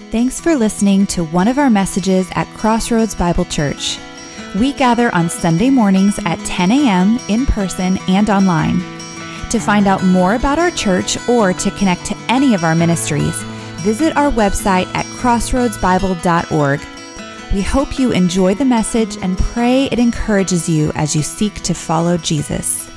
Thanks for listening to one of our messages at Crossroads Bible Church. We gather on Sunday mornings at 10 a.m. in person and online. To find out more about our church or to connect to any of our ministries, visit our website at crossroadsbible.org. We hope you enjoy the message and pray it encourages you as you seek to follow Jesus.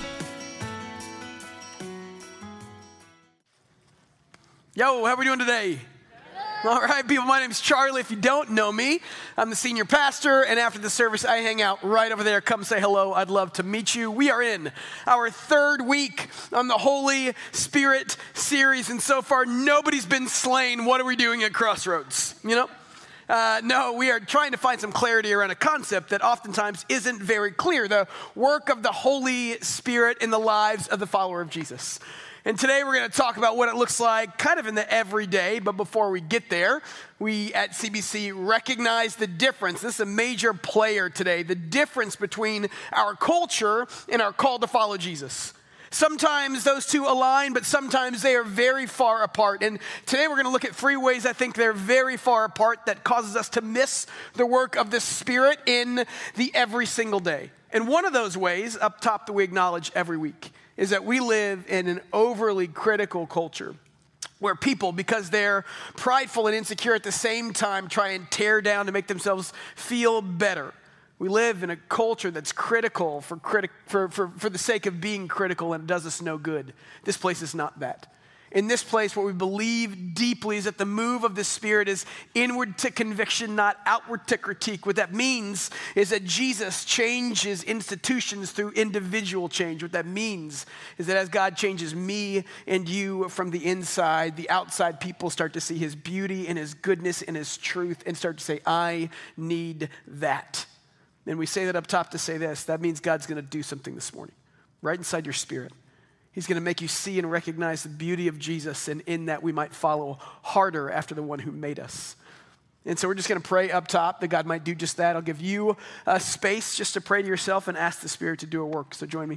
Yo, how are we doing today? All right, people, my name's Charlie. If you don't know me, I'm the senior pastor, and after the service, I hang out right over there. Come say hello. I'd love to meet you. We are in our third week on the Holy Spirit series, and so far, nobody's been slain. What are we doing at Crossroads? No, we are trying to find some clarity around a concept that oftentimes isn't very clear, the work of the Holy Spirit in the lives of the follower of Jesus. And today we're going to talk about what it looks like kind of in the everyday, but before we get there, we at CBC recognize the difference. This is a major player today, the difference between our culture and our call to follow Jesus. Sometimes those two align, but sometimes they are very far apart. And today we're going to look at three ways I think they're very far apart that causes us to miss the work of the Spirit in the every single day. And one of those ways, up top, that we acknowledge every week is that we live in an overly critical culture where people, because they're prideful and insecure at the same time, try and tear down to make themselves feel better. We live in a culture that's critical for the sake of being critical, and it does us no good. This place is not that. In this place, what we believe deeply is that the move of the Spirit is inward to conviction, not outward to critique. What that means is that Jesus changes institutions through individual change. What that means is that as God changes me and you from the inside, the outside people start to see his beauty and his goodness and his truth and start to say, I need that. And we say that up top to say this. That means God's going to do something this morning, right inside your spirit. He's going to make you see and recognize the beauty of Jesus, and in that we might follow harder after the one who made us. And so we're just going to pray up top that God might do just that. I'll give you a space just to pray to yourself and ask the Spirit to do a work. So join me.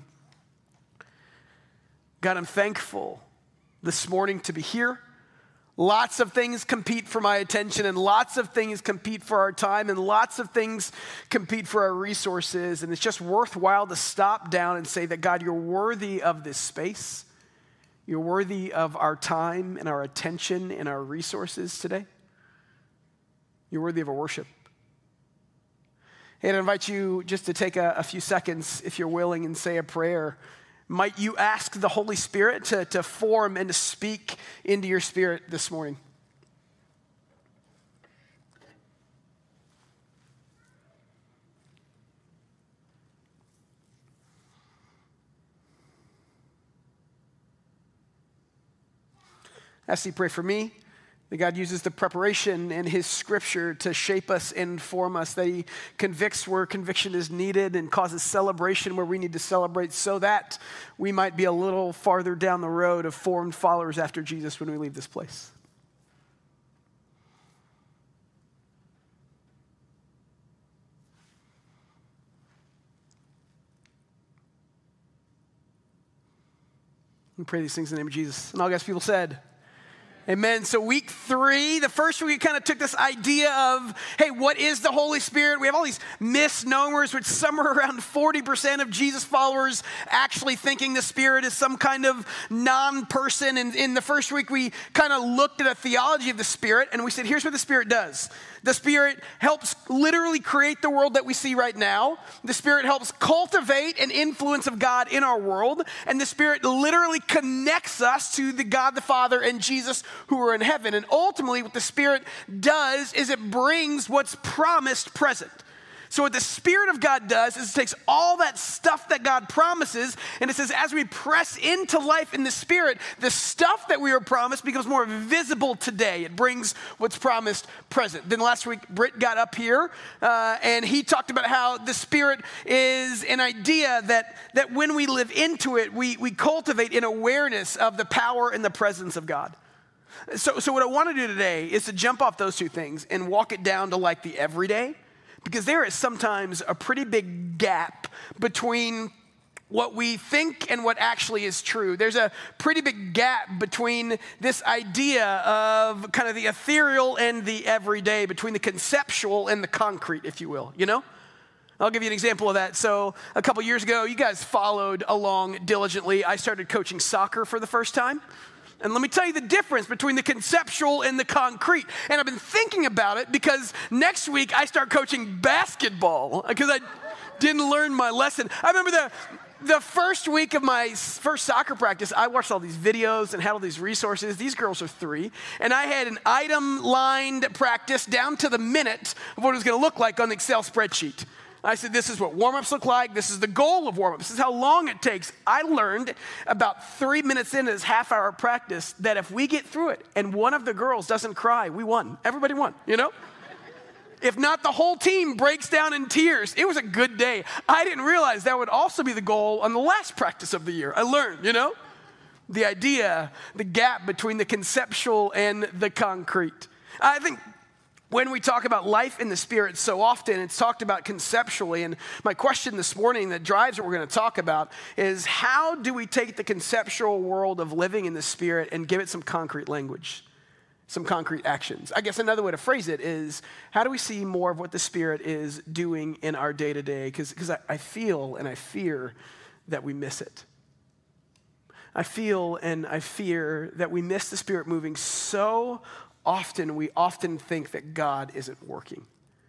God, I'm thankful this morning to be here. Lots of things compete for my attention, and lots of things compete for our time, and lots of things compete for our resources. And it's just worthwhile to stop down and say that, God, you're worthy of this space. You're worthy of our time and our attention and our resources today. You're worthy of our worship. And I invite you just to take a few seconds, if you're willing, and say a prayer. Might you ask the Holy Spirit to form and to speak into your spirit this morning? As you pray for me, that God uses the preparation in his scripture to shape us and form us, that he convicts where conviction is needed and causes celebration where we need to celebrate, so that we might be a little farther down the road of formed followers after Jesus when we leave this place. We pray these things in the name of Jesus. And all God's people said, amen. So week 3, the first week, we kind of took this idea of, hey, what is the Holy Spirit? We have all these misnomers, which somewhere around 40% of Jesus followers actually thinking the Spirit is some kind of non-person. And in the first week, we kind of looked at a theology of the Spirit, and we said, here's what the Spirit does. The Spirit helps literally create the world that we see right now. The Spirit helps cultivate an influence of God in our world. And the Spirit literally connects us to the God the Father and Jesus who are in heaven. And ultimately what the Spirit does is it brings what's promised present. So what the Spirit of God does is it takes all that stuff that God promises, and it says as we press into life in the Spirit, the stuff that we were promised becomes more visible today. It brings what's promised present. Then last week, Britt got up here, and he talked about how the Spirit is an idea that when we live into it, we cultivate an awareness of the power and the presence of God. So what I want to do today is to jump off those two things and walk it down to like the everyday, because there is sometimes a pretty big gap between what we think and what actually is true. There's a pretty big gap between this idea of kind of the ethereal and the everyday, between the conceptual and the concrete, if you will, you know? I'll give you an example of that. So a couple years ago, you guys followed along diligently. I started coaching soccer for the first time. And let me tell you the difference between the conceptual and the concrete. And I've been thinking about it because next week I start coaching basketball because I didn't learn my lesson. I remember the first week of my first soccer practice, I watched all these videos and had all these resources. These girls are 3. And I had an item-lined practice down to the minute of what it was going to look like on the Excel spreadsheet. I said, this is what warm-ups look like. This is the goal of warm-ups. This is how long it takes. I learned about 3 minutes into this half-hour practice that if we get through it and one of the girls doesn't cry, we won. Everybody won, you know? If not, the whole team breaks down in tears. It was a good day. I didn't realize that would also be the goal on the last practice of the year. I learned, you know? The idea, the gap between the conceptual and the concrete. I think when we talk about life in the Spirit, so often it's talked about conceptually. And my question this morning that drives what we're going to talk about is how do we take the conceptual world of living in the Spirit and give it some concrete language? Some concrete actions. I guess another way to phrase it is, how do we see more of what the Spirit is doing in our day-to-day? Because I feel and I fear that we miss it. I feel and I fear that we miss the Spirit moving so often. We often think that God isn't working.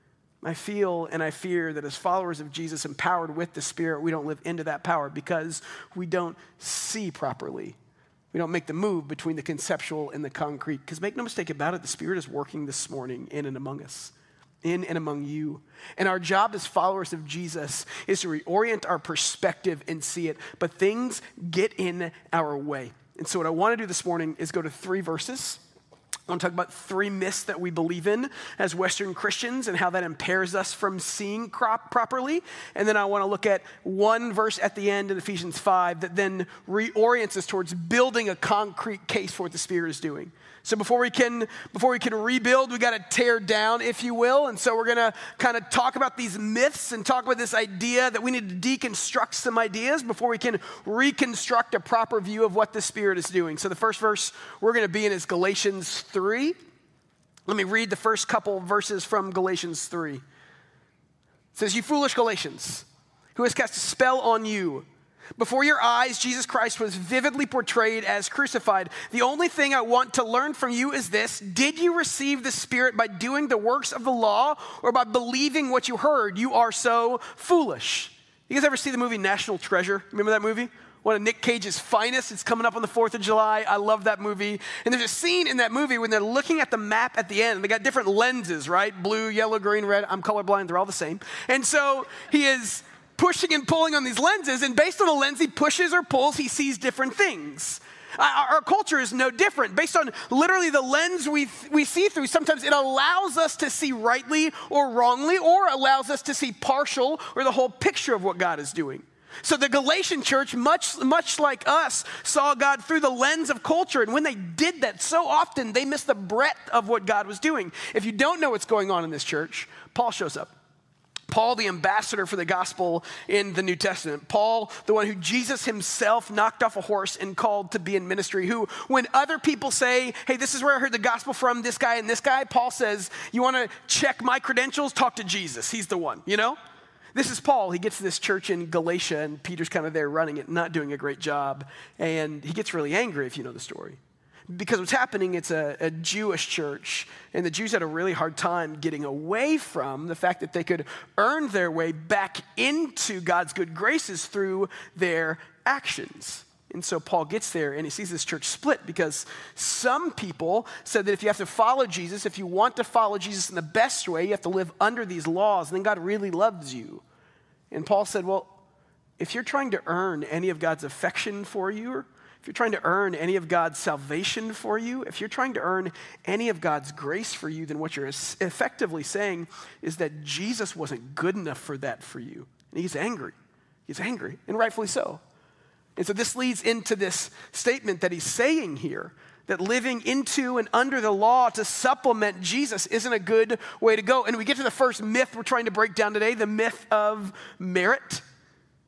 I feel and I fear that as followers of Jesus, empowered with the Spirit, we don't live into that power because we don't see properly. We don't make the move between the conceptual and the concrete. Because make no mistake about it, the Spirit is working this morning in and among us, in and among you. And our job as followers of Jesus is to reorient our perspective and see it. But things get in our way. And so what I want to do this morning is go to 3 verses. I want to talk about 3 myths that we believe in as Western Christians and how that impairs us from seeing properly. And then I want to look at 1 verse at the end in Ephesians 5 that then reorients us towards building a concrete case for what the Spirit is doing. So before we can rebuild, we got to tear down, if you will. And so we're going to kind of talk about these myths and talk about this idea that we need to deconstruct some ideas before we can reconstruct a proper view of what the Spirit is doing. So the first verse we're going to be in is Galatians 3. Let me read the first couple verses from Galatians 3. It says, "You foolish Galatians, who has cast a spell on you? Before your eyes, Jesus Christ was vividly portrayed as crucified. The only thing I want to learn from you is this: did you receive the Spirit by doing the works of the law or by believing what you heard? You are so foolish." You guys ever see the movie National Treasure? Remember that movie? One of Nick Cage's finest. It's coming up on the 4th of July. I love that movie. And there's a scene in that movie when they're looking at the map at the end. They got different lenses, right? Blue, yellow, green, red. I'm colorblind. They're all the same. And so he is pushing and pulling on these lenses, and based on the lens he pushes or pulls, he sees different things. Our culture is no different. Based on literally the lens we see through, sometimes it allows us to see rightly or wrongly, or allows us to see partial or the whole picture of what God is doing. So the Galatian church, much like us, saw God through the lens of culture, and when they did that, so often they missed the breadth of what God was doing. If you don't know what's going on in this church, Paul shows up. Paul, the ambassador for the gospel in the New Testament. Paul, the one who Jesus himself knocked off a horse and called to be in ministry, who when other people say, hey, this is where I heard the gospel from, this guy and this guy, Paul says, you want to check my credentials? Talk to Jesus. He's the one, you know? This is Paul. He gets to this church in Galatia, and Peter's kind of there running it, not doing a great job. And he gets really angry, if you know the story. Because what's happening, it's a Jewish church, and the Jews had a really hard time getting away from the fact that they could earn their way back into God's good graces through their actions. And so Paul gets there, and he sees this church split because some people said that if you have to follow Jesus, if you want to follow Jesus in the best way, you have to live under these laws, and then God really loves you. And Paul said, well, if you're trying to earn any of God's affection for you, if you're trying to earn any of God's salvation for you, if you're trying to earn any of God's grace for you, then what you're effectively saying is that Jesus wasn't good enough for that for you. And he's angry. He's angry, and rightfully so. And so this leads into this statement that he's saying here, that living into and under the law to supplement Jesus isn't a good way to go. And we get to the first myth we're trying to break down today, the myth of merit.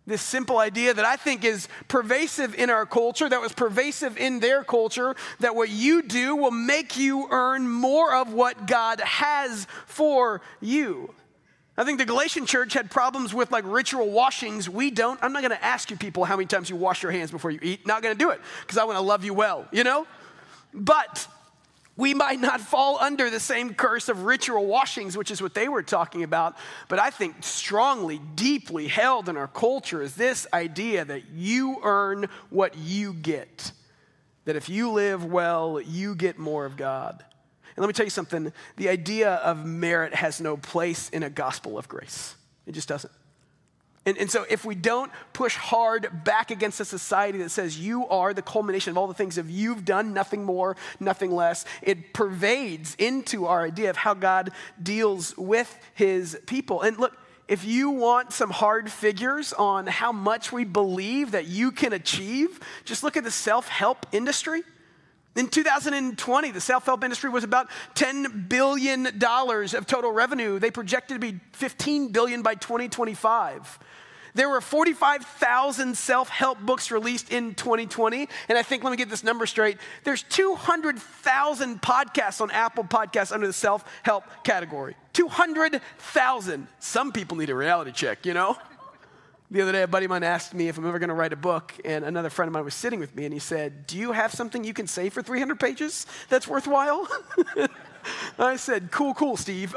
This simple idea that I think is pervasive in our culture, that was pervasive in their culture, that what you do will make you earn more of what God has for you. I think the Galatian church had problems with like ritual washings. We don't. I'm not going to ask you people how many times you wash your hands before you eat. Not going to do it because I want to love you well, you know? But we might not fall under the same curse of ritual washings, which is what they were talking about. But I think strongly, deeply held in our culture is this idea that you earn what you get. That if you live well, you get more of God. And let me tell you something. The idea of merit has no place in a gospel of grace. It just doesn't. And so if we don't push hard back against a society that says you are the culmination of all the things that you've done, nothing more, nothing less, it pervades into our idea of how God deals with his people. And look, if you want some hard figures on how much we believe that you can achieve, just look at the self-help industry. In 2020, the self-help industry was about $10 billion of total revenue. They projected to be $15 billion by 2025. There were 45,000 self-help books released in 2020. And I think, let me get this number straight, there's 200,000 podcasts on Apple Podcasts under the self-help category. 200,000. Some people need a reality check, you know? The other day, a buddy of mine asked me if I'm ever going to write a book, and another friend of mine was sitting with me, and he said, do you have something you can say for 300 pages that's worthwhile? I said, cool, Steve.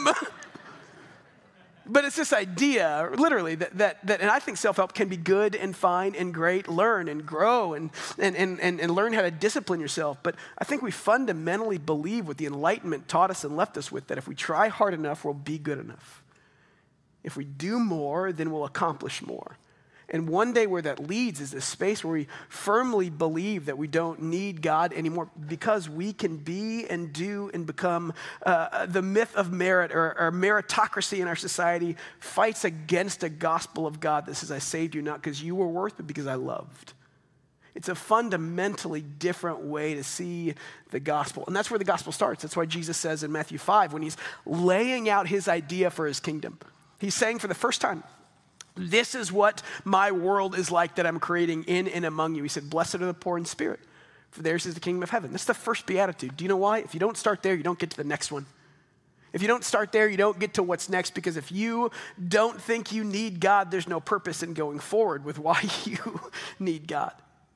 But it's this idea, literally, that and I think self-help can be good and fine and great, learn and grow and learn how to discipline yourself. But I think we fundamentally believe what the Enlightenment taught us and left us with, that if we try hard enough, we'll be good enough. If we do more, then we'll accomplish more. And one day where that leads is this space where we firmly believe that we don't need God anymore because we can be and do and become the myth of merit or meritocracy in our society fights against a gospel of God that says, I saved you not because you were worth, but because I loved. It's a fundamentally different way to see the gospel. And that's where the gospel starts. That's why Jesus says in Matthew 5, when he's laying out his idea for his kingdom, he's saying for the first time, this is what my world is like that I'm creating in and among you. He said, blessed are the poor in spirit, for theirs is the kingdom of heaven. That's the first beatitude. Do you know why? If you don't start there, you don't get to the next one. If you don't start there, you don't get to what's next, because if you don't think you need God, there's no purpose in going forward with why you need God.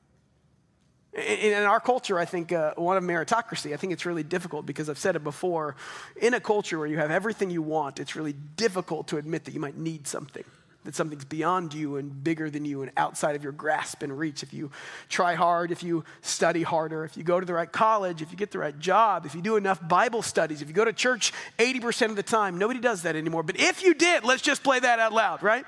In our culture, I think one of meritocracy, I think it's really difficult because I've said it before. In a culture where you have everything you want, it's really difficult to admit that you might need something, that something's beyond you and bigger than you and outside of your grasp and reach. If you try hard, if you study harder, if you go to the right college, if you get the right job, if you do enough Bible studies, if you go to church 80% of the time, nobody does that anymore. But if you did, let's just play that out loud, right?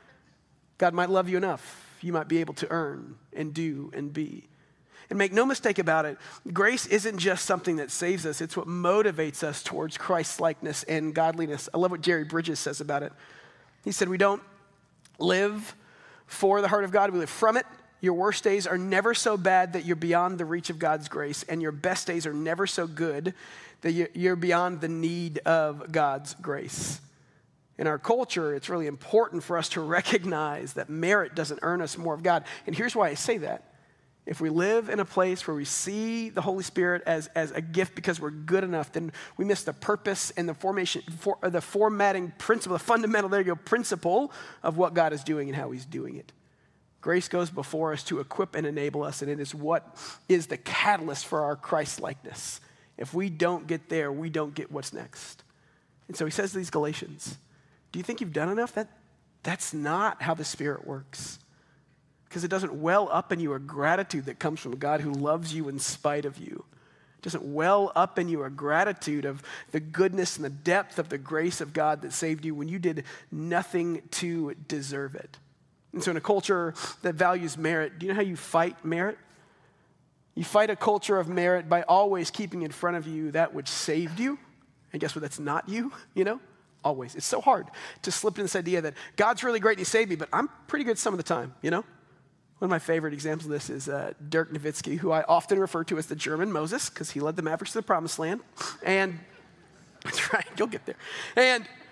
God might love you enough. You might be able to earn and do and be. And make no mistake about it, grace isn't just something that saves us. It's what motivates us towards Christ-likeness and godliness. I love what Jerry Bridges says about it. He said, we don't live for the heart of God, we live from it. Your worst days are never so bad that you're beyond the reach of God's grace, and your best days are never so good that you're beyond the need of God's grace. In our culture, it's really important for us to recognize that merit doesn't earn us more of God. And here's why I say that. If we live in a place where we see the Holy Spirit as a gift because we're good enough, then we miss the purpose and the formatting principle, the fundamental, principle of what God is doing and how he's doing it. Grace goes before us to equip and enable us, and it is what is the catalyst for our Christ-likeness. If we don't get there, we don't get what's next. And so he says to these Galatians, do you think you've done enough? That's not how the Spirit works. Because it doesn't well up in you a gratitude that comes from a God who loves you in spite of you. It doesn't well up in you a gratitude of the goodness and the depth of the grace of God that saved you when you did nothing to deserve it. And so in a culture that values merit, do you know how you fight merit? You fight a culture of merit by always keeping in front of you that which saved you. And guess what? That's not you, Always. It's so hard to slip into this idea that God's really great and he saved me, but I'm pretty good some of the time, One of my favorite examples of this is Dirk Nowitzki, who I often refer to as the German Moses, because he led the Mavericks to the promised land. And that's right, you'll get there. And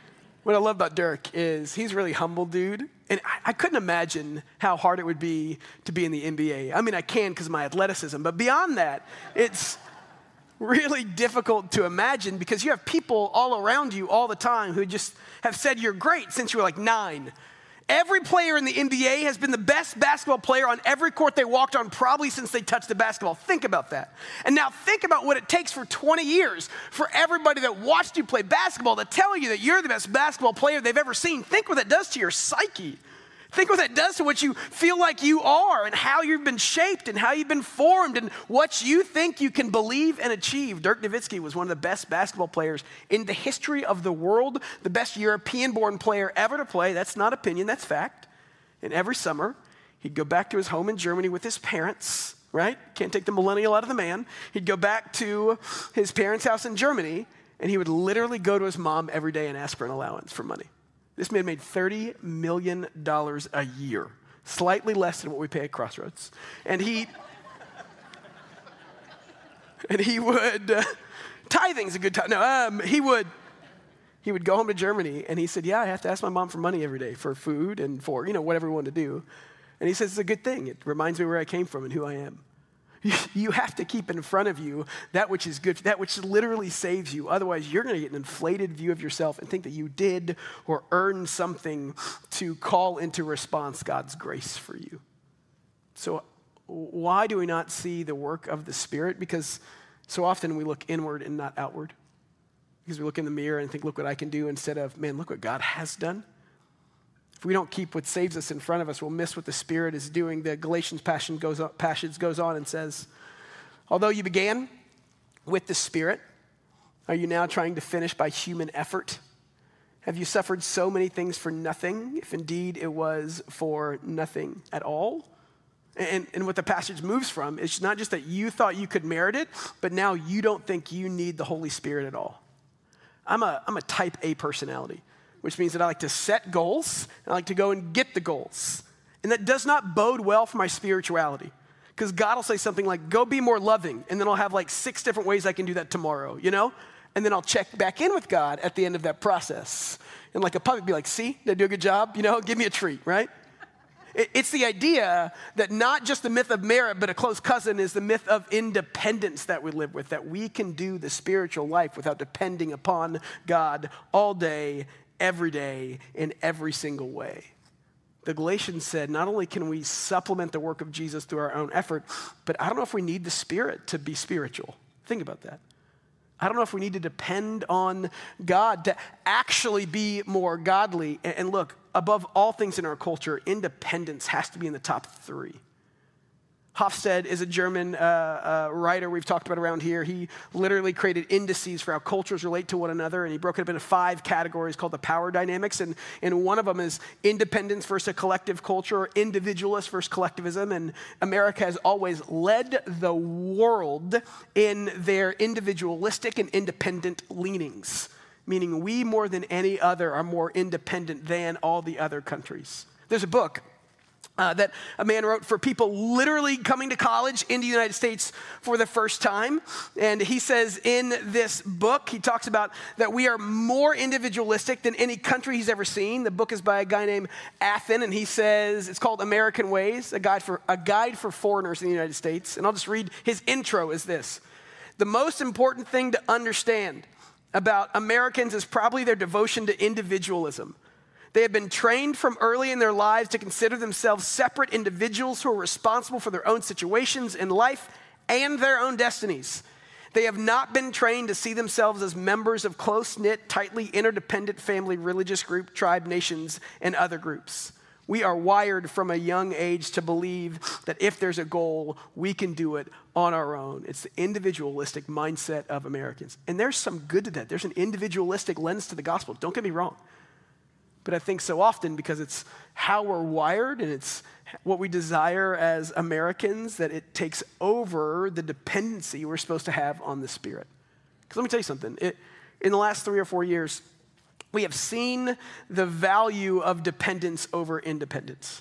What I love about Dirk is he's a really humble dude. And I couldn't imagine how hard it would be to be in the NBA. I mean, I can because of my athleticism. But beyond that, it's really difficult to imagine because you have people all around you all the time who just have said you're great since you were like 9. Every player in the NBA has been the best basketball player on every court they walked on probably since they touched the basketball. Think about that. And now think about what it takes for 20 years for everybody that watched you play basketball to tell you that you're the best basketball player they've ever seen. Think what that does to your psyche. Think what that does to what you feel like you are and how you've been shaped and how you've been formed and what you think you can believe and achieve. Dirk Nowitzki was one of the best basketball players in the history of the world, the best European-born player ever to play. That's not opinion, that's fact. And every summer, he'd go back to his home in Germany with his parents, right? Can't take the millennial out of the man. He'd go back to his parents' house in Germany, and he would literally go to his mom every day and ask for an allowance for money. This man made $30 million a year, slightly less than what we pay at Crossroads. And he would, tithing's a good time. No, he would go home to Germany and he said, yeah, I have to ask my mom for money every day for food and for, whatever we want to do. And he says, it's a good thing. It reminds me where I came from and who I am. You have to keep in front of you that which is good, that which literally saves you. Otherwise, you're going to get an inflated view of yourself and think that you did or earned something to call into response God's grace for you. So why do we not see the work of the Spirit? Because so often we look inward and not outward. Because we look in the mirror and think, look what I can do, instead of, man, look what God has done. If we don't keep what saves us in front of us, we'll miss what the Spirit is doing. The Galatians passage goes on and says, although you began with the Spirit, are you now trying to finish by human effort? Have you suffered so many things for nothing, if indeed it was for nothing at all? And what the passage moves from is not just that you thought you could merit it, but now you don't think you need the Holy Spirit at all. I'm a type A personality, which means that I like to set goals, and I like to go and get the goals. And that does not bode well for my spirituality. Because God will say something like, go be more loving, and then I'll have like 6 different ways I can do that tomorrow, And then I'll check back in with God at the end of that process. And like a puppy, be like, see, did I do a good job? Give me a treat, right? It's the idea that not just the myth of merit, but a close cousin is the myth of independence that we live with, that we can do the spiritual life without depending upon God all day, every day, in every single way. The Galatians said, not only can we supplement the work of Jesus through our own effort, but I don't know if we need the Spirit to be spiritual. Think about that. I don't know if we need to depend on God to actually be more godly. And look, above all things in our culture, independence has to be in the top 3. Hofstede is a German writer we've talked about around here. He literally created indices for how cultures relate to one another, and he broke it up into 5 categories called the power dynamics. And one of them is independence versus a collective culture, or individualist versus collectivism. And America has always led the world in their individualistic and independent leanings, meaning we more than any other are more independent than all the other countries. There's a book that a man wrote for people literally coming to college in the United States for the first time. And he says in this book, he talks about that we are more individualistic than any country he's ever seen. The book is by a guy named Athen, and he says it's called American Ways, a guide for foreigners in the United States. And I'll just read his intro is this. The most important thing to understand about Americans is probably their devotion to individualism. They have been trained from early in their lives to consider themselves separate individuals who are responsible for their own situations in life and their own destinies. They have not been trained to see themselves as members of close-knit, tightly interdependent family, religious group, tribe, nations, and other groups. We are wired from a young age to believe that if there's a goal, we can do it on our own. It's the individualistic mindset of Americans. And there's some good to that. There's an individualistic lens to the gospel. Don't get me wrong. But I think so often, because it's how we're wired and it's what we desire as Americans, that it takes over the dependency we're supposed to have on the Spirit. Because let me tell you something. In the last 3 or 4 years, we have seen the value of dependence over independence.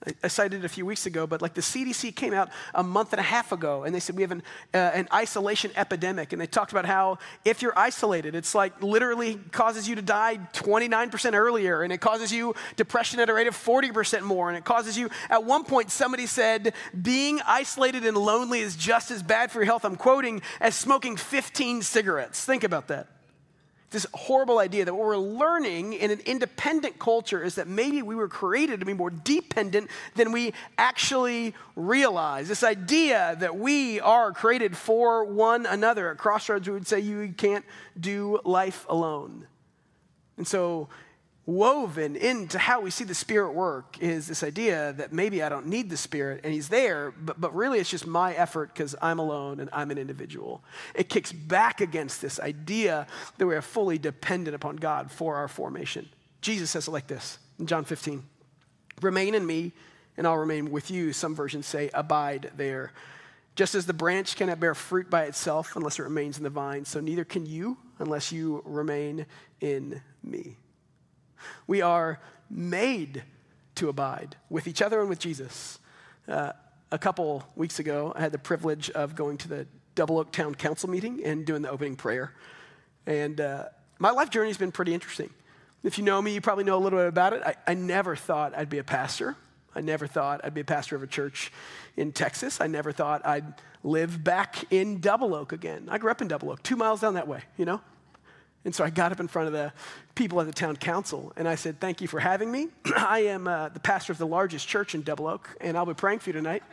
I cited it a few weeks ago, but like the CDC came out a month and a half ago, and they said we have an isolation epidemic. And they talked about how if you're isolated, it's like literally causes you to die 29% earlier, and it causes you depression at a rate of 40% more. And it causes you, at one point, somebody said, being isolated and lonely is just as bad for your health, I'm quoting, as smoking 15 cigarettes. Think about that. This horrible idea that what we're learning in an independent culture is that maybe we were created to be more dependent than we actually realize. This idea that we are created for one another. At Crossroads, we would say you can't do life alone. And so woven into how we see the Spirit work is this idea that maybe I don't need the Spirit and He's there, but really it's just my effort because I'm alone and I'm an individual. It kicks back against this idea that we are fully dependent upon God for our formation. Jesus says it like this in John 15, remain in me and I'll remain with you. Some versions say abide there. Just as the branch cannot bear fruit by itself unless it remains in the vine, so neither can you unless you remain in me. We are made to abide with each other and with Jesus. A couple weeks ago, I had the privilege of going to the Double Oak Town Council meeting and doing the opening prayer. And my life journey has been pretty interesting. If you know me, you probably know a little bit about it. I never thought I'd be a pastor. I never thought I'd be a pastor of a church in Texas. I never thought I'd live back in Double Oak again. I grew up in Double Oak, 2 miles down that way, you know? And so I got up in front of the people at the town council, and I said, thank you for having me. I am the pastor of the largest church in Double Oak, and I'll be praying for you tonight.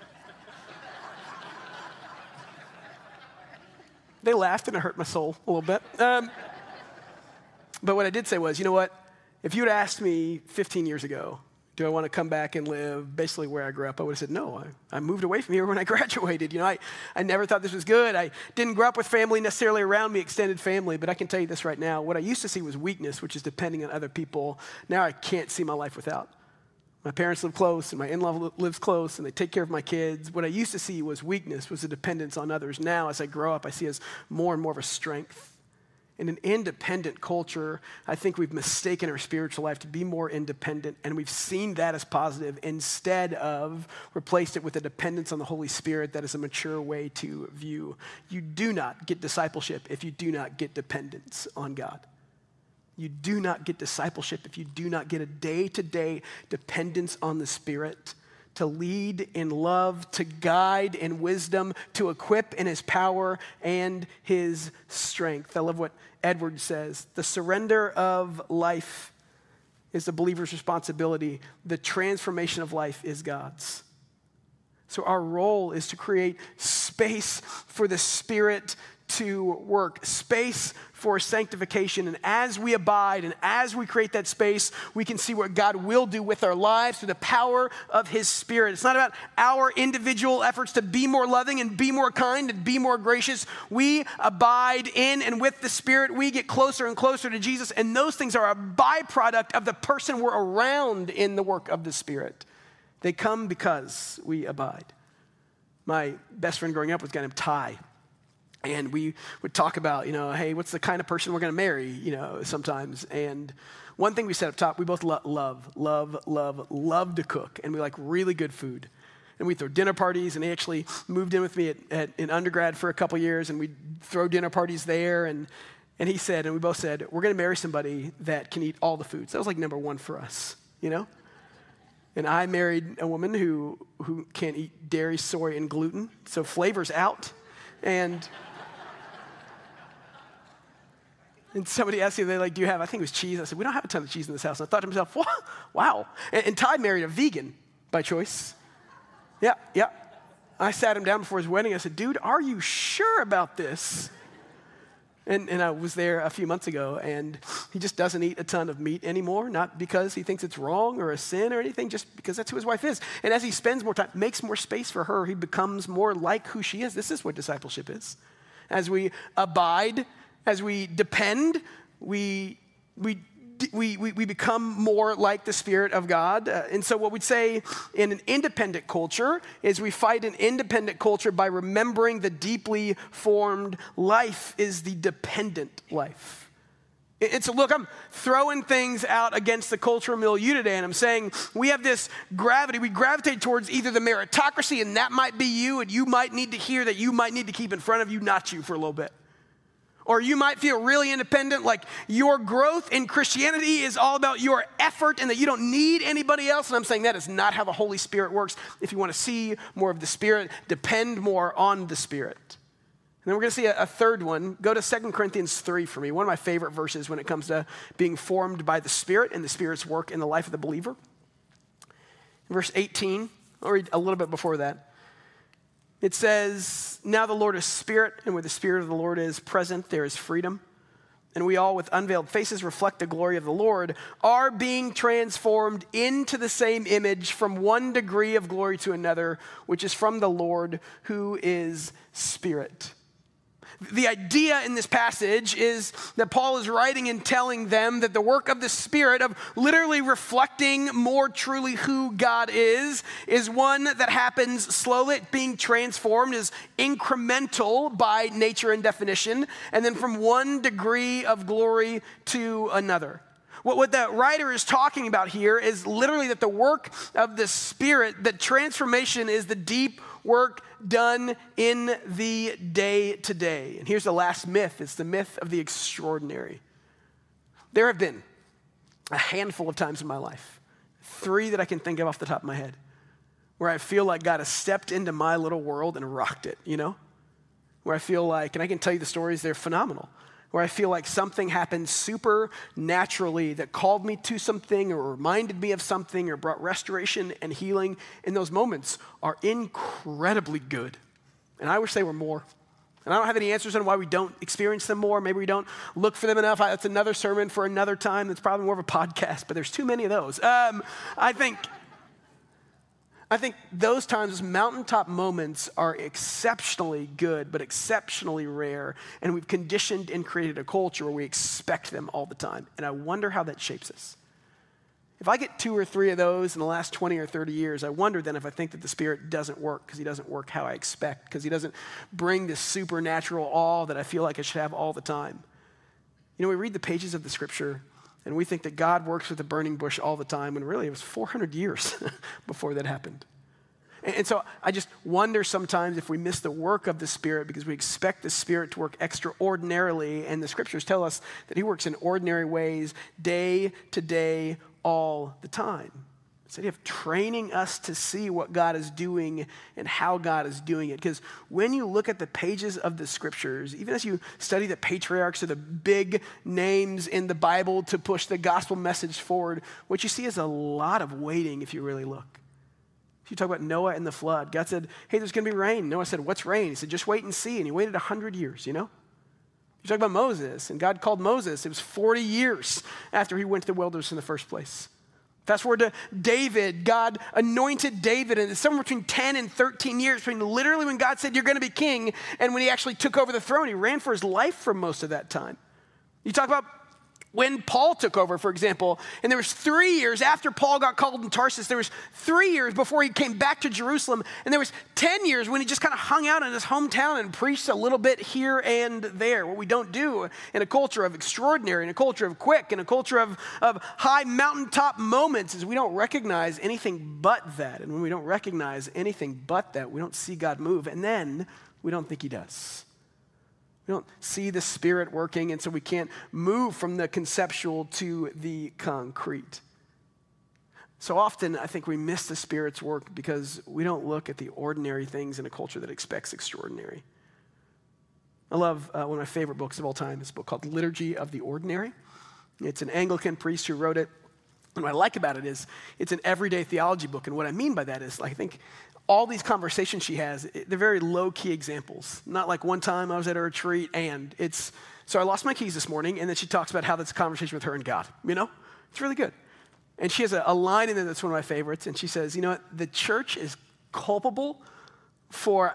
They laughed, and it hurt my soul a little bit. But what I did say was, you know what? If you had asked me 15 years ago, do I want to come back and live basically where I grew up? I would have said, no, I moved away from here when I graduated. You know, I never thought this was good. I didn't grow up with family necessarily around me, extended family, but I can tell you this right now. What I used to see was weakness, which is depending on other people. Now I can't see my life without. My parents live close, and my in-law lives close, and they take care of my kids. What I used to see was weakness, was a dependence on others. Now, as I grow up, I see as more and more of a strength. In an independent culture, I think we've mistaken our spiritual life to be more independent, and we've seen that as positive instead of replaced it with a dependence on the Holy Spirit that is a mature way to view. You do not get discipleship if you do not get dependence on God. You do not get discipleship if you do not get a day-to-day dependence on the Spirit to lead in love, to guide in wisdom, to equip in His power and His strength. I love what Edward says. The surrender of life is the believer's responsibility. The transformation of life is God's. So our role is to create space for the Spirit to work, space for sanctification. And as we abide and as we create that space, we can see what God will do with our lives through the power of His Spirit. It's not about our individual efforts to be more loving and be more kind and be more gracious. We abide in and with the Spirit. We get closer and closer to Jesus, and those things are a byproduct of the person we're around in the work of the Spirit. They come because we abide. My best friend growing up was a guy named Ty. And we would talk about, hey, what's the kind of person we're going to marry, sometimes. And one thing we said up top, we both love to cook. And we like really good food. And we throw dinner parties. And he actually moved in with me in undergrad for a couple years. And we'd throw dinner parties there. And he said, and we both said, we're going to marry somebody that can eat all the foods. That was like number one for us, And I married a woman who can't eat dairy, soy, and gluten. So flavor's out. And somebody asked me, they're like, do you have, I think it was cheese. I said, we don't have a ton of cheese in this house. And I thought to myself, wow. And Ty married a vegan by choice. Yeah. I sat him down before his wedding. I said, dude, are you sure about this? And I was there a few months ago, and he just doesn't eat a ton of meat anymore, not because he thinks it's wrong or a sin or anything, just because that's who his wife is. And as he spends more time, makes more space for her, he becomes more like who she is. This is what discipleship is. As we abide, as we depend, we become more like the Spirit of God. And so what we'd say in an independent culture is we fight an independent culture by remembering the deeply formed life is the dependent life. And so look, I'm throwing things out against the cultural milieu today, and I'm saying we have this gravity. We gravitate towards either the meritocracy, and that might be you, and you might need to hear that you might need to keep in front of you, not you, for a little bit. Or you might feel really independent, like your growth in Christianity is all about your effort and that you don't need anybody else. And I'm saying that is not how the Holy Spirit works. If you want to see more of the Spirit, depend more on the Spirit. And then we're going to see a third one. Go to 2 Corinthians 3 for me, one of my favorite verses when it comes to being formed by the Spirit and the Spirit's work in the life of the believer. Verse 18, I'll read a little bit before that. It says, now the Lord is Spirit, and where the Spirit of the Lord is present, there is freedom. And we all, with unveiled faces, reflect the glory of the Lord, are being transformed into the same image from one degree of glory to another, which is from the Lord, who is Spirit. The idea in this passage is that Paul is writing and telling them that the work of the Spirit, of literally reflecting more truly who God is one that happens slowly. Being transformed is incremental by nature and definition, and then from one degree of glory to another. What the writer is talking about here is literally that the work of the Spirit, that transformation is the deep work done in the day-to-day. And here's the last myth. It's the myth of the extraordinary. There have been a handful of times in my life, 3 that I can think of off the top of my head, where I feel like God has stepped into my little world and rocked it, you know? Where I feel like, and I can tell you the stories, they're phenomenal, where I feel like something happened supernaturally that called me to something or reminded me of something or brought restoration and healing. And those moments are incredibly good. And I wish they were more. And I don't have any answers on why we don't experience them more. Maybe we don't look for them enough. That's another sermon for another time. That's probably more of a podcast, but there's too many of those. I think those times, those mountaintop moments are exceptionally good, but exceptionally rare. And we've conditioned and created a culture where we expect them all the time. And I wonder how that shapes us. If I get 2 or 3 of those in the last 20 or 30 years, I wonder then if I think that the Spirit doesn't work because he doesn't work how I expect, because he doesn't bring this supernatural awe that I feel like I should have all the time. You know, we read the pages of the Scripture and we think that God works with a burning bush all the time, when really it was 400 years before that happened. And so I just wonder sometimes if we miss the work of the Spirit because we expect the Spirit to work extraordinarily, and the Scriptures tell us that he works in ordinary ways, day to day, all the time. It's the idea of training us to see what God is doing and how God is doing it. Because when you look at the pages of the Scriptures, even as you study the patriarchs or the big names in the Bible to push the gospel message forward, what you see is a lot of waiting if you really look. If you talk about Noah and the flood, God said, hey, there's going to be rain. Noah said, what's rain? He said, just wait and see. And he waited 100 years, you know? You talk about Moses, and God called Moses. It was 40 years after he went to the wilderness in the first place. Fast forward to David. God anointed David, and it's somewhere between 10 and 13 years between literally when God said, you're going to be king, and when he actually took over the throne. He ran for his life for most of that time. You talk about when Paul took over, for example, and there was 3 years after Paul got called in Tarsus, there was 3 years before he came back to Jerusalem, and there was 10 years when he just kind of hung out in his hometown and preached a little bit here and there. What we don't do in a culture of extraordinary, in a culture of quick, in a culture of high mountaintop moments is we don't recognize anything but that. And when we don't recognize anything but that, we don't see God move, and then we don't think he does. We don't see the Spirit working, and so we can't move from the conceptual to the concrete. So often, I think we miss the Spirit's work because we don't look at the ordinary things in a culture that expects extraordinary. I love one of my favorite books of all time. It's a book called Liturgy of the Ordinary. It's an Anglican priest who wrote it. And what I like about it is it's an everyday theology book. And what I mean by that is, I think all these conversations she has, they're very low-key examples. Not like one time I was at a retreat and so I lost my keys this morning, and then she talks about how that's a conversation with her and God, you know? It's really good. And she has a line in there that's one of my favorites, and she says, you know what, the church is culpable for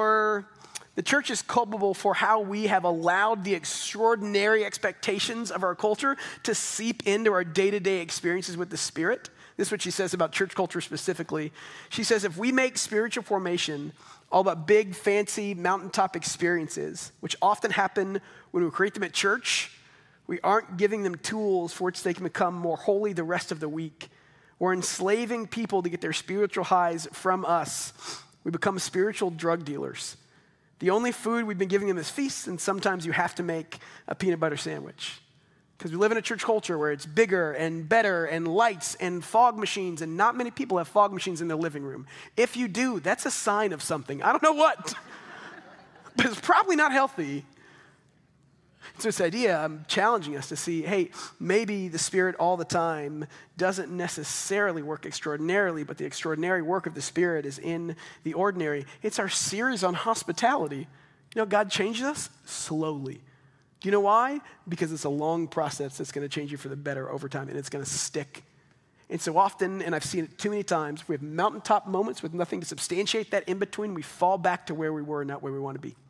how we have allowed the extraordinary expectations of our culture to seep into our day-to-day experiences with the Spirit. This is what she says about church culture specifically. She says, if we make spiritual formation all about big, fancy, mountaintop experiences, which often happen when we create them at church, we aren't giving them tools for which they can become more holy the rest of the week. We're enslaving people to get their spiritual highs from us. We become spiritual drug dealers. The only food we've been giving them is feasts, and sometimes you have to make a peanut butter sandwich. Because we live in a church culture where it's bigger and better and lights and fog machines, and not many people have fog machines in their living room. If you do, that's a sign of something. I don't know what, but it's probably not healthy. So this idea, I'm challenging us to see, hey, maybe the Spirit all the time doesn't necessarily work extraordinarily, but the extraordinary work of the Spirit is in the ordinary. It's our series on hospitality. You know, God changes us slowly. Do you know why? Because it's a long process that's going to change you for the better over time, and it's going to stick. And so often, and I've seen it too many times, we have mountaintop moments with nothing to substantiate that in between. We fall back to where we were, not where we want to be.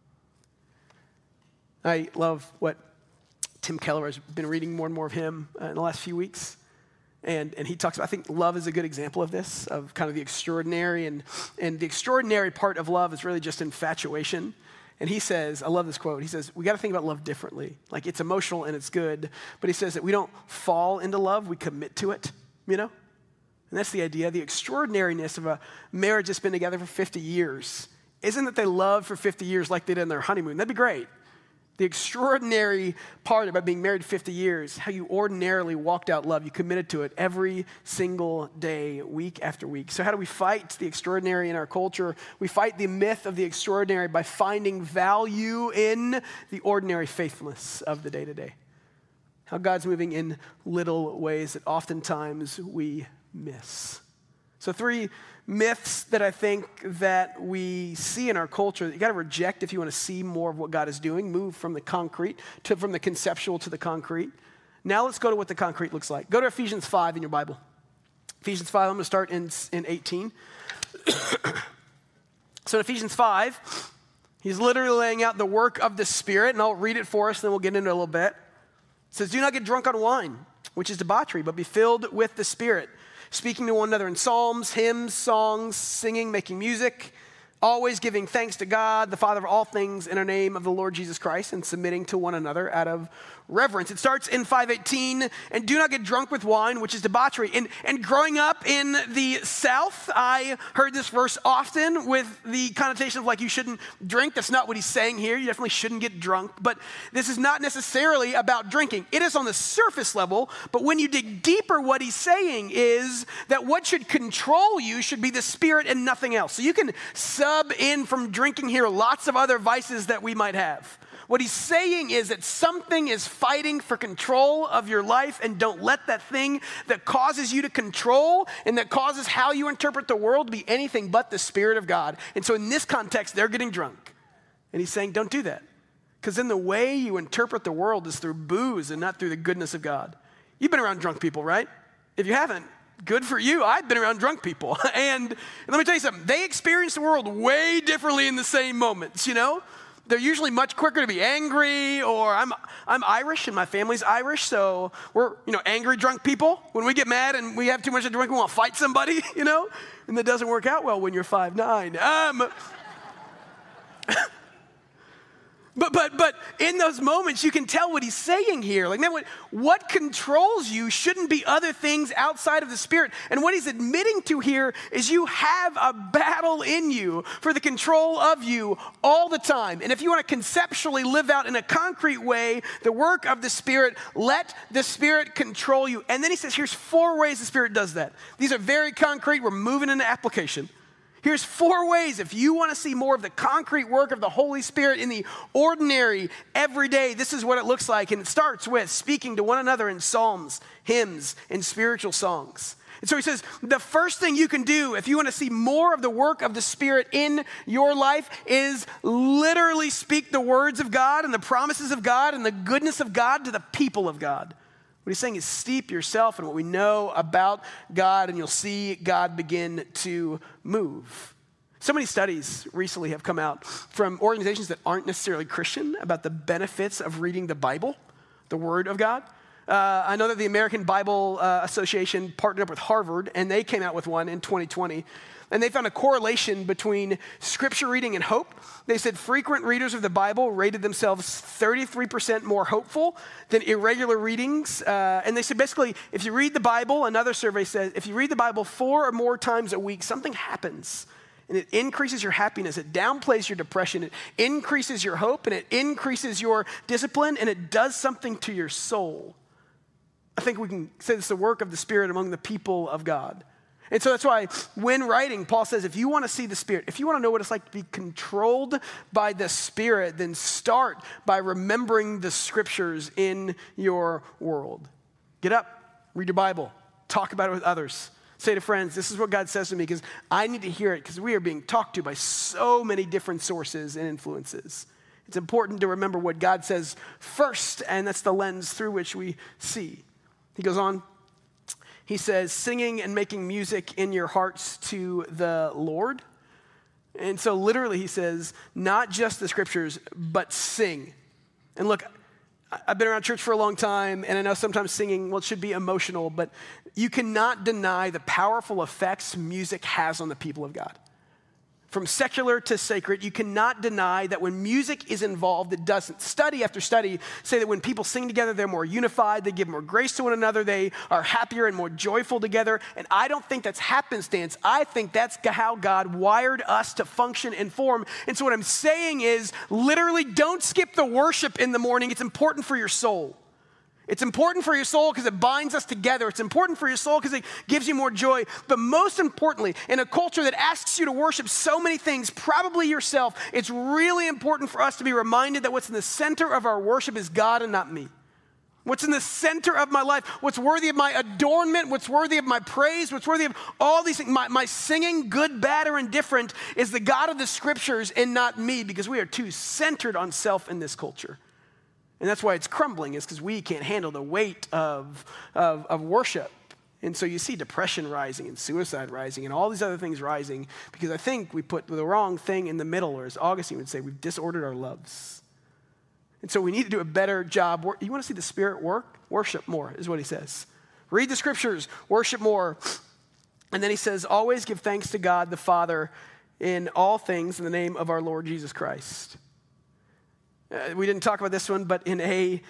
I love what Tim Keller has been reading more and more of him in the last few weeks. And he talks about, I think love is a good example of this, of kind of the extraordinary. And the extraordinary part of love is really just infatuation. And he says, I love this quote, he says, we got to think about love differently. Like, it's emotional and it's good, but he says that we don't fall into love, we commit to it, you know? And that's the idea. The extraordinariness of a marriage that's been together for 50 years isn't that they love for 50 years like they did on their honeymoon. That'd be great. The extraordinary part about being married 50 years, how you ordinarily walked out love. You committed to it every single day, week after week. So how do we fight the extraordinary in our culture? We fight the myth of the extraordinary by finding value in the ordinary faithfulness of the day-to-day. How God's moving in little ways that oftentimes we miss. So 3 myths that I think that we see in our culture that you got to reject if you want to see more of what God is doing. Move from the concrete from the conceptual to the concrete. Now let's go to what the concrete looks like. Go to Ephesians 5 in your Bible. Ephesians 5, I'm going to start in 18. So in Ephesians 5, he's literally laying out the work of the Spirit, and I'll read it for us, and then we'll get into it a little bit. It says, do not get drunk on wine, which is debauchery, but be filled with the Spirit, speaking to one another in psalms, hymns, songs, singing, making music, always giving thanks to God, the Father of all things, in the name of the Lord Jesus Christ, and submitting to one another out of reverence. It starts in 5:18, and do not get drunk with wine, which is debauchery. And growing up in the South, I heard this verse often with the connotation of like you shouldn't drink. That's not what he's saying here. You definitely shouldn't get drunk. But this is not necessarily about drinking. It is on the surface level, but when you dig deeper, what he's saying is that what should control you should be the Spirit and nothing else. So you can sub in from drinking here lots of other vices that we might have. What he's saying is that something is fighting for control of your life, and don't let that thing that causes you to control and that causes how you interpret the world be anything but the Spirit of God. And so in this context, they're getting drunk. And he's saying, don't do that. Because then the way you interpret the world is through booze and not through the goodness of God. You've been around drunk people, right? If you haven't, good for you. I've been around drunk people. And let me tell you something. They experience the world way differently in the same moments, you know? They're usually much quicker to be angry, or I'm Irish and my family's Irish, so we're, angry drunk people. When we get mad and we have too much to drink, we want to fight somebody, and that doesn't work out well when you're 5'9". But in those moments, you can tell what he's saying here. Like, man, what controls you shouldn't be other things outside of the Spirit. And what he's admitting to here is you have a battle in you for the control of you all the time. And if you want to conceptually live out in a concrete way the work of the Spirit, let the Spirit control you. And then he says, here's 4 ways the Spirit does that. These are very concrete. We're moving into application. Here's 4 ways if you want to see more of the concrete work of the Holy Spirit in the ordinary, everyday, this is what it looks like. And it starts with speaking to one another in psalms, hymns, and spiritual songs. And so he says, the first thing you can do if you want to see more of the work of the Spirit in your life is literally speak the words of God and the promises of God and the goodness of God to the people of God. What he's saying is steep yourself in what we know about God, and you'll see God begin to move. So many studies recently have come out from organizations that aren't necessarily Christian about the benefits of reading the Bible, the Word of God. I know that the American Bible Association partnered up with Harvard, and they came out with one in 2020. And they found a correlation between scripture reading and hope. They said frequent readers of the Bible rated themselves 33% more hopeful than irregular readings. And they said basically, if you read the Bible, another survey says, if you read the Bible 4 or more times a week, something happens. And it increases your happiness, it downplays your depression, it increases your hope, and it increases your discipline, and it does something to your soul. I think we can say this is the work of the Spirit among the people of God. And so that's why when writing, Paul says, if you want to see the Spirit, if you want to know what it's like to be controlled by the Spirit, then start by remembering the scriptures in your world. Get up, read your Bible, talk about it with others. Say to friends, this is what God says to me because I need to hear it because we are being talked to by so many different sources and influences. It's important to remember what God says first, and that's the lens through which we see. He goes on. He says, singing and making music in your hearts to the Lord. And so literally he says, not just the scriptures, but sing. And look, I've been around church for a long time, and I know sometimes singing, well, it should be emotional, but you cannot deny the powerful effects music has on the people of God. From secular to sacred, you cannot deny that when music is involved, it doesn't. Study after study say that when people sing together, they're more unified, they give more grace to one another, they are happier and more joyful together. And I don't think that's happenstance. I think that's how God wired us to function and form. And so what I'm saying is, literally don't skip the worship in the morning. It's important for your soul. It's important for your soul because it binds us together. It's important for your soul because it gives you more joy. But most importantly, in a culture that asks you to worship so many things, probably yourself, it's really important for us to be reminded that what's in the center of our worship is God and not me. What's in the center of my life, what's worthy of my adornment, what's worthy of my praise, what's worthy of all these things, my singing, good, bad, or indifferent, is the God of the scriptures and not me, because we are too centered on self in this culture. And that's why it's crumbling, is because we can't handle the weight of worship. And so you see depression rising and suicide rising and all these other things rising because I think we put the wrong thing in the middle, or as Augustine would say, we've disordered our loves. And so we need to do a better job. You want to see the Spirit work? Worship more, is what he says. Read the scriptures, worship more. And then he says, always give thanks to God the Father in all things in the name of our Lord Jesus Christ. We didn't talk about this one, but in a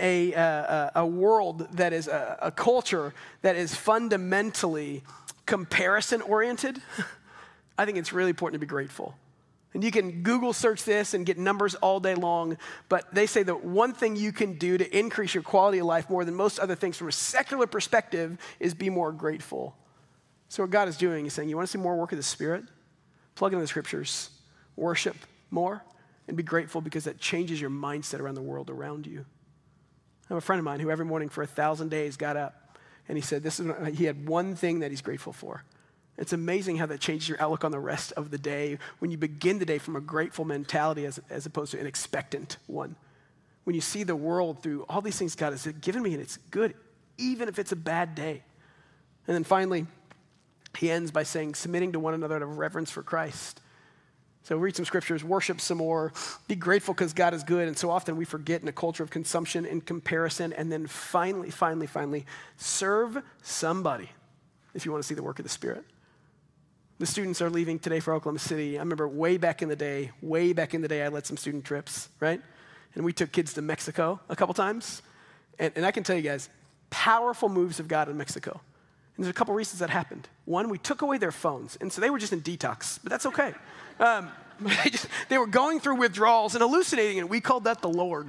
world that is a culture that is fundamentally comparison-oriented, I think it's really important to be grateful. And you can Google search this and get numbers all day long, but they say that one thing you can do to increase your quality of life more than most other things from a secular perspective is be more grateful. So what God is doing is saying, you want to see more work of the Spirit? Plug into the scriptures, worship more, and be grateful because that changes your mindset around the world around you. I have a friend of mine who every morning for 1,000 days got up and he said he had one thing that he's grateful for. It's amazing how that changes your outlook on the rest of the day when you begin the day from a grateful mentality as opposed to an expectant one. When you see the world through all these things God has given me and it's good, even if it's a bad day. And then finally, he ends by saying, submitting to one another out of reverence for Christ. So read some scriptures, worship some more, be grateful because God is good. And so often we forget in a culture of consumption and comparison. And then finally, serve somebody if you want to see the work of the Spirit. The students are leaving today for Oklahoma City. I remember way back in the day, I led some student trips, right? And we took kids to Mexico a couple times. And I can tell you guys, powerful moves of God in Mexico. And there's a couple reasons that happened. One, we took away their phones. And so they were just in detox, but that's okay. They were going through withdrawals and hallucinating, and we called that the Lord.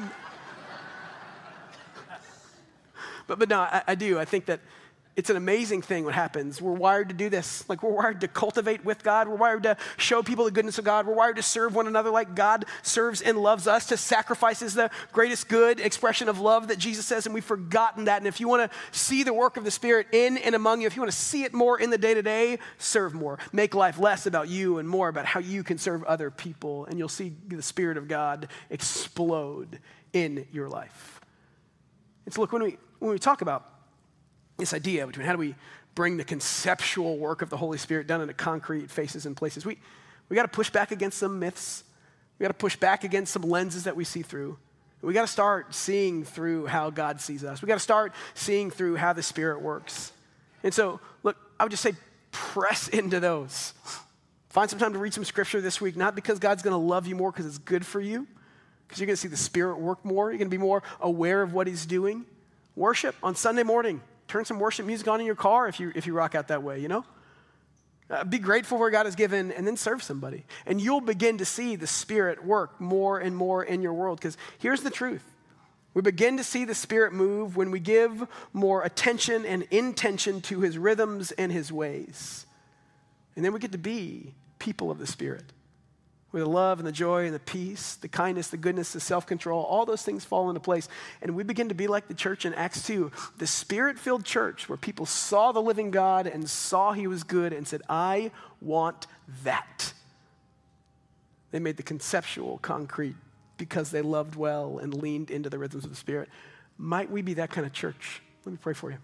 But no, I do. I think that it's an amazing thing what happens. We're wired to do this. Like, we're wired to cultivate with God. We're wired to show people the goodness of God. We're wired to serve one another like God serves and loves us. To sacrifice is the greatest good expression of love that Jesus says, and we've forgotten that. And if you want to see the work of the Spirit in and among you, if you want to see it more in the day-to-day, serve more. Make life less about you and more about how you can serve other people, and you'll see the Spirit of God explode in your life. And so look, when we talk about this idea between how do we bring the conceptual work of the Holy Spirit down into concrete faces and places, we got to push back against some myths. We got to push back against some lenses that we see through. We got to start seeing through how God sees us. We got to start seeing through how the Spirit works. And so, look, I would just say press into those. Find some time to read some scripture this week, not because God's going to love you more because it's good for you, because you're going to see the Spirit work more. You're going to be more aware of what he's doing. Worship on Sunday morning. Turn some worship music on in your car if you rock out that way, you know? Be grateful for what God has given and then serve somebody. And you'll begin to see the Spirit work more and more in your world, because here's the truth. We begin to see the Spirit move when we give more attention and intention to his rhythms and his ways. And then we get to be people of the Spirit, where the love and the joy and the peace, the kindness, the goodness, the self-control, all those things fall into place. And we begin to be like the church in Acts 2, the Spirit-filled church where people saw the living God and saw he was good and said, I want that. They made the conceptual concrete because they loved well and leaned into the rhythms of the Spirit. Might we be that kind of church? Let me pray for you.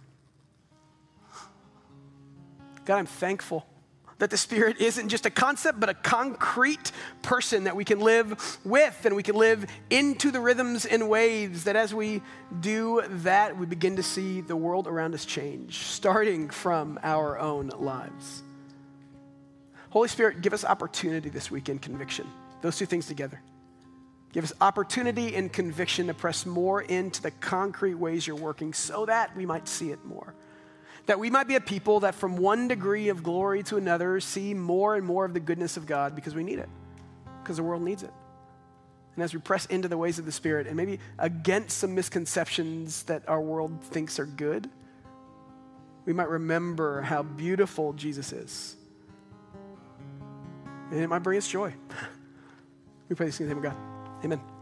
God, I'm thankful that the Spirit isn't just a concept, but a concrete person that we can live with, and we can live into the rhythms and waves, that as we do that, we begin to see the world around us change, starting from our own lives. Holy Spirit, give us opportunity this week in conviction. Those two things together. Give us opportunity and conviction to press more into the concrete ways you're working so that we might see it more. That we might be a people that from one degree of glory to another see more and more of the goodness of God because we need it, because the world needs it. And as we press into the ways of the Spirit and maybe against some misconceptions that our world thinks are good, we might remember how beautiful Jesus is. And it might bring us joy. We pray this in the name of God. Amen.